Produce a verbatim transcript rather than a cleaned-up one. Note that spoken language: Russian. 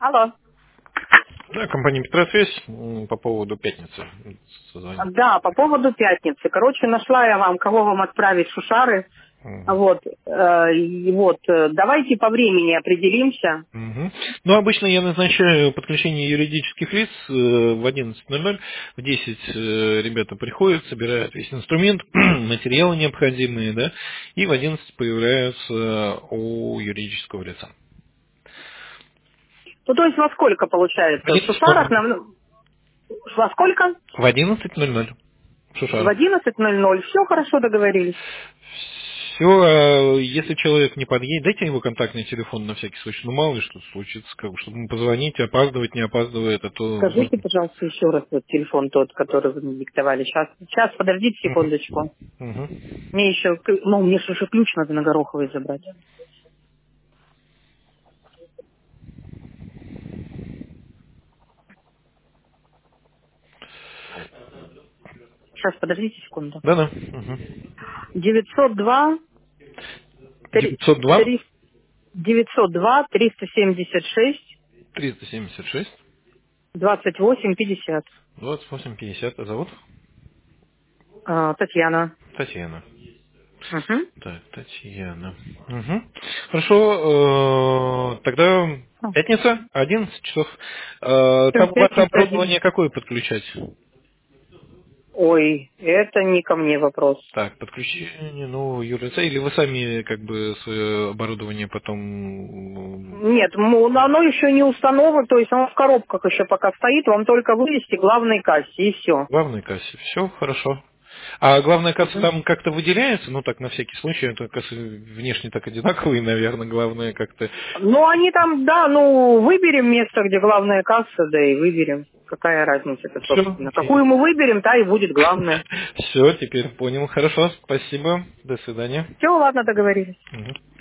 Алло. Да, компания Петросвязь м, по поводу пятницы. Созвонил. Да, по поводу пятницы. Короче, нашла я вам, кого вам отправить в Шушары. Мгм. Вот, э, и вот, э, давайте по времени определимся. Мгм. Ну, обычно я назначаю подключение юридических лиц э, в одиннадцать ноль ноль. В десять э, ребята приходят, собирают весь инструмент, материалы необходимые, да, и в одиннадцать появляются у юридического лица. Ну, то есть во сколько В получается? В одиннадцать ноль Шушарах ноль. нам... ну, Во сколько? В одиннадцать ноль ноль. В В Шушарах. одиннадцать ноль ноль. Все хорошо, договорились. Все, если человек не подъедет, дайте его контактный телефон на всякий случай. Ну, мало ли что случится, как бы, чтобы ему позвонить, опаздывать, не опаздывает, а то Скажите, можно... пожалуйста, еще раз вот телефон тот, который вы мне диктовали. Сейчас, сейчас, подождите Мгм. секундочку. Мгм. Мне еще, к- ну, мне же уже ключ надо на Гороховой забрать. Сейчас, подождите секунду. Да-да. Мгм. девятьсот два, три- девятьсот два три- девятьсот два, триста семьдесят шесть, триста семьдесят шесть двадцать восемь пятьдесят. двадцать восемь пятьдесят. А зовут? А, Татьяна. Татьяна. Угу. Так, Татьяна. Мгм. Хорошо, э, тогда пятница, одиннадцать часов. Э, Всё, Там у вас пятница один. оборудование какое подключать? Ой, это не ко мне вопрос. Так, подключение нового юрлица, или вы сами как бы свое оборудование потом м, Нет, м, оно еще не установлено, то есть оно в коробках еще пока стоит, вам только вывести главной кассе и все. в главной кассе? Все хорошо. А главная касса там как-то выделяется? Ну так, на всякий случай, это кассы внешне так одинаковые, наверное, главное как-то... Ну, они там, да, ну, выберем место, где главная касса, да и выберем. Какая разница-то, Все, собственно. Какую мы выберем, та и будет главная. все, теперь понял. Хорошо, спасибо, до свидания. Все, ладно, договорились. Мгм.